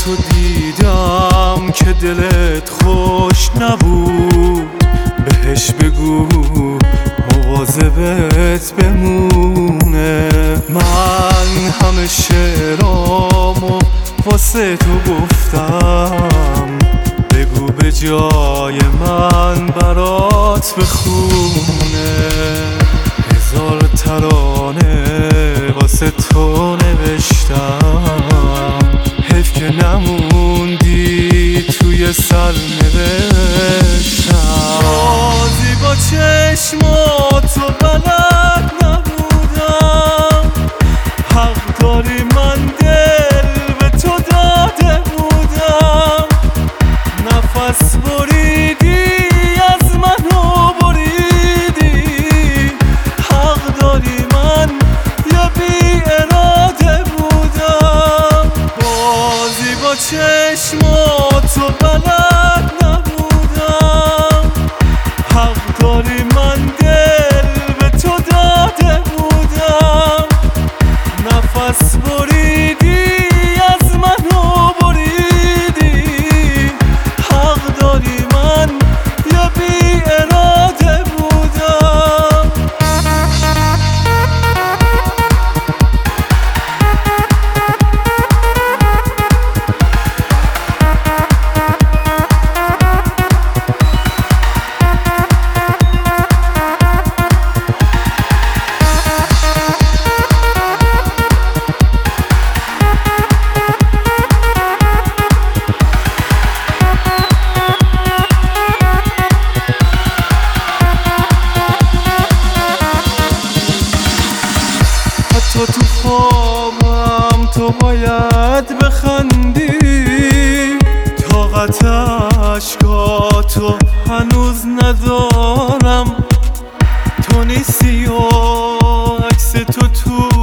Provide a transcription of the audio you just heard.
تو دیدم که دلت خوش نبود، بهش بگو مواظبت بمونه. من همه شعرامو واسه تو گفتم، بگو به جای من برات بخونه. هزار ترانه واسه تو نوشتم، حیف که نموندی توی سرنوشتم. بازی با چشماتو بلد نبودم، حق داری من دل به تو داده بودم. نفس بریدی از منو بریدی، حق داری من یا بی اراده بودم. بازی با چشماتو بلد نبودم، حق داری من دل به تو داده بودم. نفس بریدی از منو بریدی، حق داری من یا بی اراده بودم. حتی تو خوابم تو باید بخندی، طاقت اشکاتو هنوز ندارم. تو نیستی و عکس تو